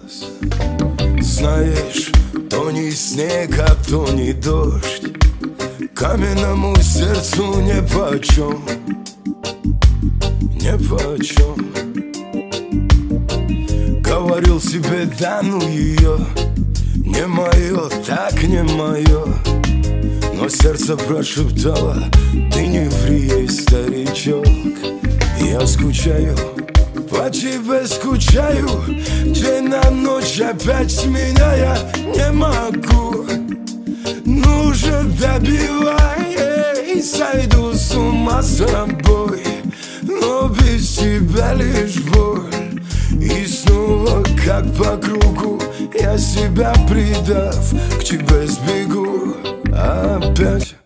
голос. Знаешь, то не снег, а то не дождь, каменному сердцу нипочем, нипочем. Говорил себе, да ну ее, не мое, так не мое. Но сердце прошептало, ты не ври ей, старичок. Я скучаю, по тебе скучаю, день на ночь опять меня я не могу. Ну же добивай, сойду с ума с тобой, но без тебя лишь боль. И снова как по кругу я себя предав, к тебе сбегу опять.